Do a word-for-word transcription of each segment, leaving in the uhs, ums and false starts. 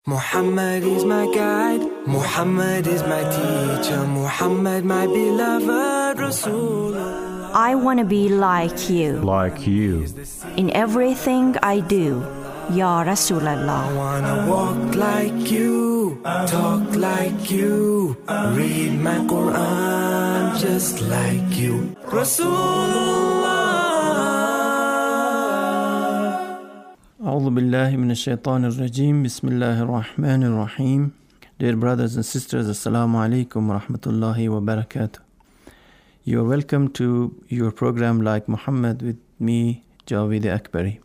Muhammad is my guide, Muhammad is my teacher, Muhammad my beloved Rasulullah. I want to be like you. Like you. In everything I do, Ya I Rasulallah. wanna walk like you, talk like you, read my Quran just like you, Rasulullah. A'udhu billahi minash shaitanir rajim. Bismillahir rahmanir rahim. Dear brothers and sisters, assalamu alaikum wa rahmatullahi wa barakatuh. You are welcome to your program Like Muhammad with me, Javed Akbari.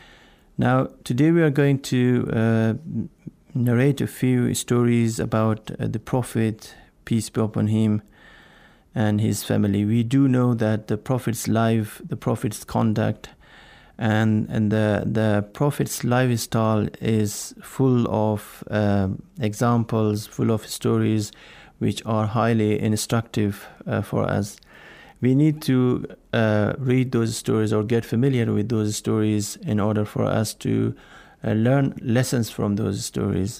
Now, today we are going to uh, narrate a few stories about uh, the Prophet, peace be upon him, and his family. We do know that the Prophet's life, the Prophet's conduct, and and the the Prophet's lifestyle is full of uh, examples, full of stories, which are highly instructive uh, for us. We need to uh, read those stories or get familiar with those stories in order for us to uh, learn lessons from those stories.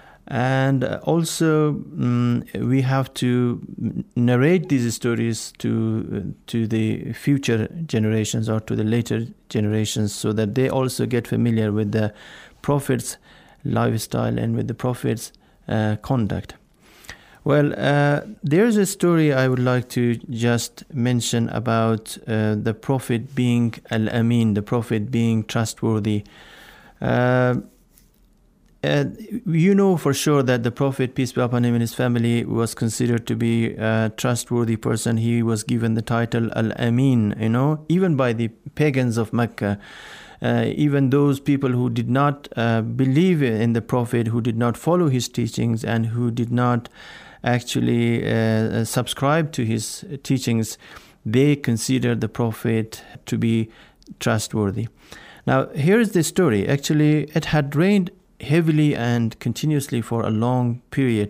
And also, um, we have to narrate these stories to to the future generations or to the later generations, so that they also get familiar with the Prophet's lifestyle and with the Prophet's uh, conduct. Well, uh, there's a story I would like to just mention about uh, the Prophet being Al-Amin, the Prophet being trustworthy. Uh, Uh, you know for sure that the Prophet, peace be upon him, and his family was considered to be a trustworthy person. He was given the title Al-Amin, you know, even by the pagans of Mecca. Uh, even those people who did not uh, believe in the Prophet, who did not follow his teachings, and who did not actually uh, subscribe to his teachings, they considered the Prophet to be trustworthy. Now, here is the story. Actually, it had rained heavily and continuously for a long period,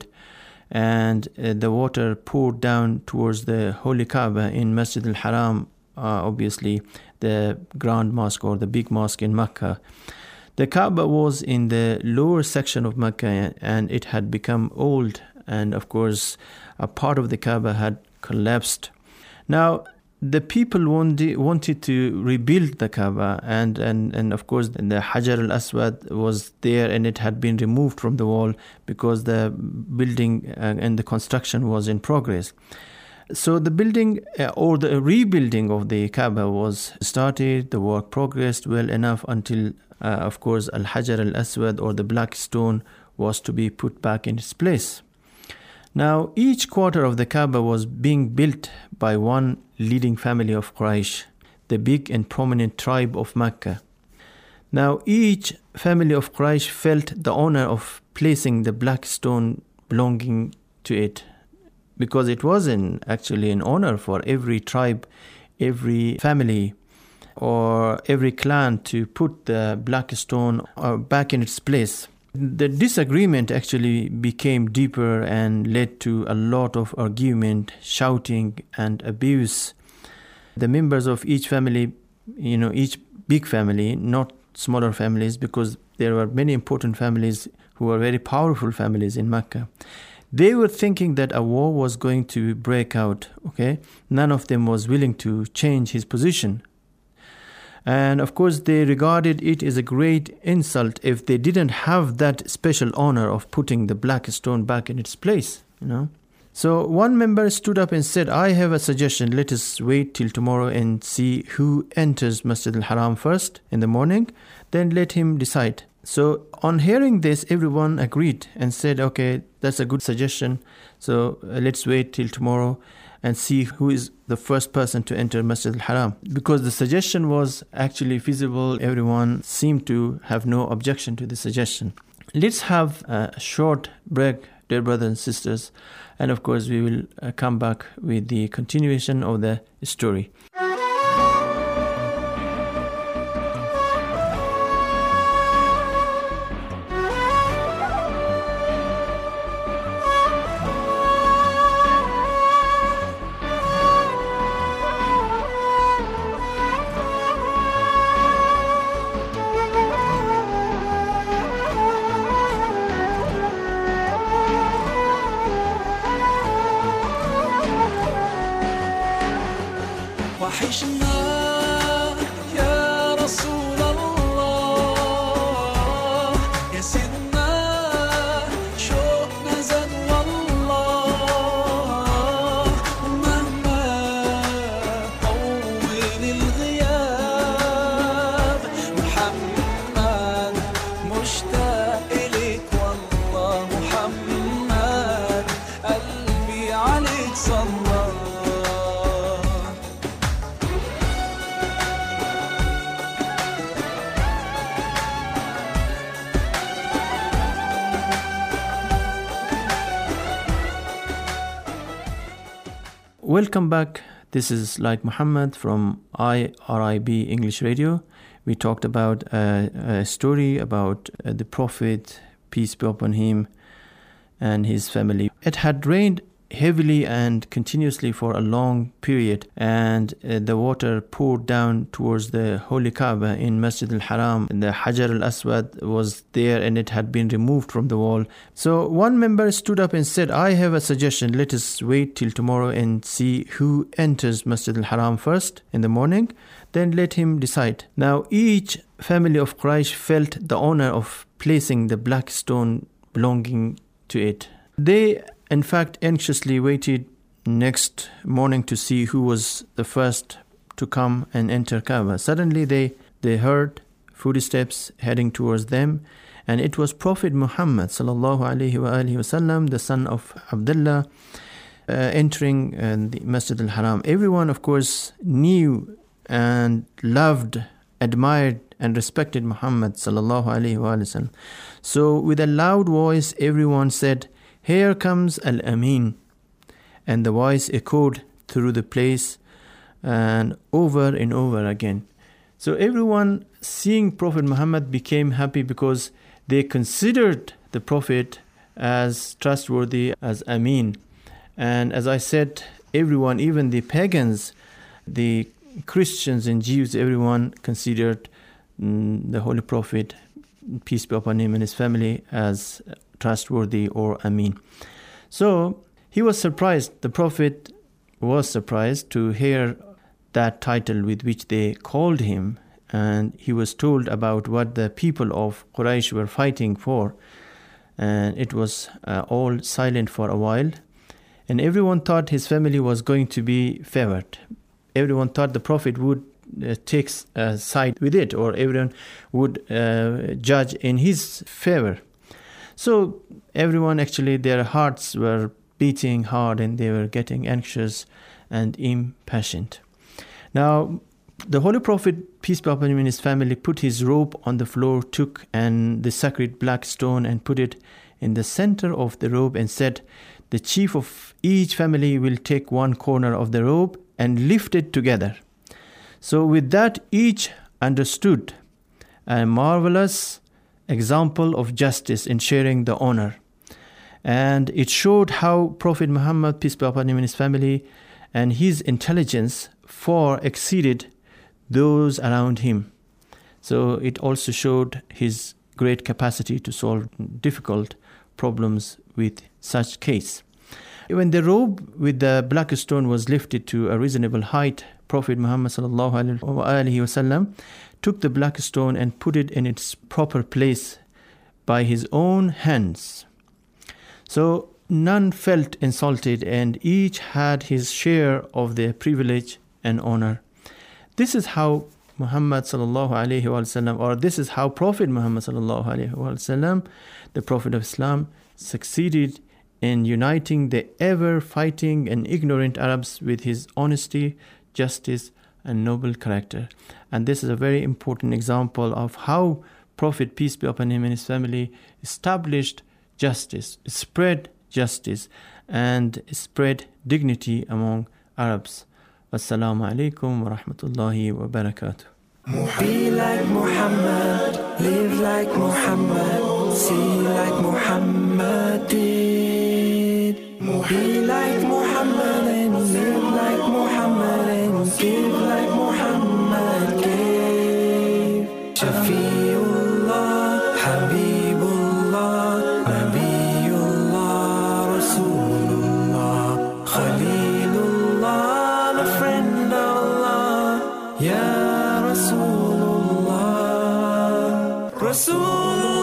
and uh, the water poured down towards the Holy Kaaba in Masjid al-Haram, uh, obviously the Grand Mosque or the big mosque in Mecca. The Kaaba was in the lower section of Mecca, and it had become old, and of course a part of the Kaaba had collapsed. Now, the people wanted, wanted to rebuild the Kaaba, and, and, and of course the Hajar al-Aswad was there, and it had been removed from the wall because the building uh, and the construction was in progress. So the building uh, or the rebuilding of the Kaaba was started. The work progressed well enough until uh, of course Al-Hajar al-Aswad, or the black stone, was to be put back in its place. Now, each quarter of the Kaaba was being built by one leading family of Quraysh, the big and prominent tribe of Mecca. Now, each family of Quraysh felt the honor of placing the black stone belonging to it, because it was an, actually an honor for every tribe, every family, or every clan to put the black stone uh, back in its place. The disagreement actually became deeper and led to a lot of argument, shouting, and abuse. The members of each family, you know, each big family, not smaller families, because there were many important families who were very powerful families in Mecca. They were thinking that a war was going to break out, okay? None of them was willing to change his position. And of course, they regarded it as a great insult if they didn't have that special honor of putting the black stone back in its place, you know. So one member stood up and said, I have a suggestion. Let us wait till tomorrow and see who enters Masjid al-Haram first in the morning. Then let him decide. So on hearing this, everyone agreed and said, okay, that's a good suggestion. So uh, let's wait till tomorrow and see who is the first person to enter Masjid al-Haram. Because the suggestion was actually feasible, everyone seemed to have no objection to the suggestion. Let's have a short break, dear brothers and sisters, and of course we will uh, come back with the continuation of the story. وحشنا يا رسول الله يا سيدنا شوقنا زاد والله ومهما طول الغياب محمد مشتاق إليك والله محمد قلبي عليك صلى. Welcome back. This is Like Muhammad from I R I B English Radio. We talked about a, a story about uh, the Prophet, peace be upon him, and his family. It had rained heavily and continuously for a long period, and uh, the water poured down towards the Holy Kaaba in Masjid al-Haram. The Hajar al-Aswad was there and it had been removed from the wall. So one member stood up and said, I have a suggestion. Let us wait till tomorrow and see who enters Masjid al-Haram first in the morning. Then let him decide. Now each family of Quraysh felt the honor of placing the black stone belonging to it. They in fact anxiously waited next morning to see who was the first to come and enter Kaaba. Suddenly they, they heard footsteps heading towards them, and it was Prophet Muhammad sallallahu alaihi wa alihi wasallam, the son of Abdullah, uh, entering uh, the Masjid al-Haram. Everyone, of course, knew and loved, admired and respected Muhammad sallallahu alaihi wa sallam. So with a loud voice, everyone said, "Here comes Al-Amin." And the voice echoed through the place and over and over again. So everyone seeing Prophet Muhammad became happy because they considered the Prophet as trustworthy, as Amin. And as I said, everyone, even the pagans, the Christians and Jews, everyone considered mm, the Holy Prophet, peace be upon him and his family, as trustworthy or Amin. So he was surprised, the Prophet was surprised to hear that title with which they called him, and he was told about what the people of Quraysh were fighting for, and it was uh, all silent for a while, and everyone thought his family was going to be favored. Everyone thought the Prophet would uh, take a side with it, or everyone would uh, judge in his favor. So everyone, actually, their hearts were beating hard and they were getting anxious and impatient. Now, the Holy Prophet, peace be upon him and his family, put his robe on the floor, took and the sacred black stone and put it in the center of the robe and said, the chief of each family will take one corner of the robe and lift it together. So with that, each understood a marvelous example of justice in sharing the honor. And it showed how Prophet Muhammad, peace be upon him and his family, and his intelligence far exceeded those around him. So it also showed his great capacity to solve difficult problems with such case. When the robe with the black stone was lifted to a reasonable height, Prophet Muhammad sallallahu alaihi wasallam took the black stone and put it in its proper place by his own hands. So none felt insulted, and each had his share of their privilege and honor. This is how Muhammad sallallahu alaihi wasallam, or this is how Prophet Muhammad sallallahu alaihi wasallam, the Prophet of Islam, succeeded in uniting the ever-fighting and ignorant Arabs with his honesty, justice, and noble character. And this is a very important example of how Prophet, peace be upon him and his family, established justice, spread justice, and spread dignity among Arabs. Wassalamu alaikum wa rahmatullahi wa barakatuh. Be like Muhammad, live like Muhammad, see like Muhammad did. Be like Muhammad and live like Muhammad and give like Muhammad gave. Shafiullah, Habibullah, Nabiullah, Rasulullah, Khalilullah, the friend of Allah. Ya Rasulullah, Rasulullah.